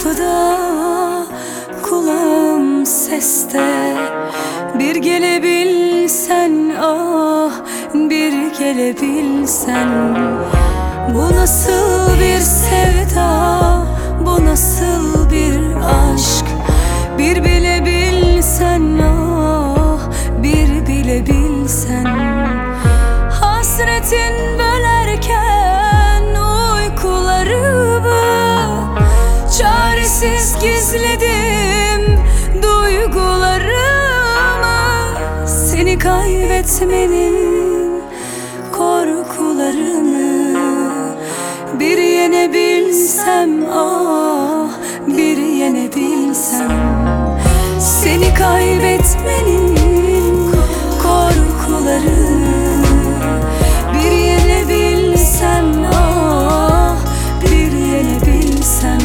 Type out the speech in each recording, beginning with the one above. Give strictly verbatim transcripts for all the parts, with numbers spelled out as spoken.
kapıda, kulağım seste. Bir gelebilsen, ah bir gelebilsen. Bu nasıl bir sevda, bu nasıl bir aşk? Bir bilebilsen, ah bir bilebilsen. Hasretin bölerken uykularımı, çaresiz gizledim duygularımı. Seni kaybetmenin korkularını bir yenebilsem, ah bir yenebilsem. Seni kaybetmenin korkularını bir yenebilsem, ah bir yenebilsem.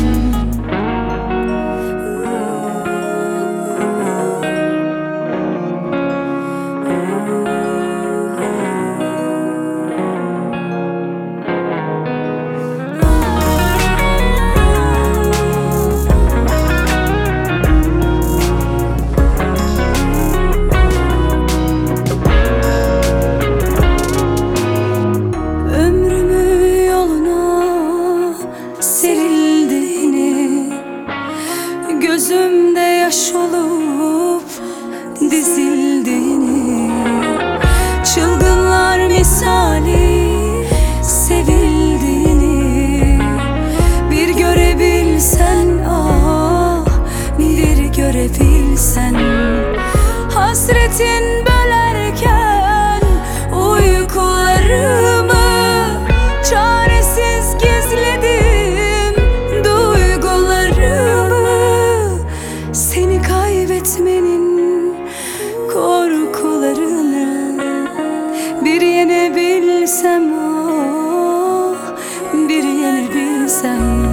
Gözümde yaş olup dizildiğini, çılgınlar misali sevildiğini bir görebilsen, ah bir görebilsen. Hasretin bölerken uykularımı, çaresiz gizledim duygularımı. Seni kaybetmenin korkularını bir yenebilsem, ah bir yenebilsem.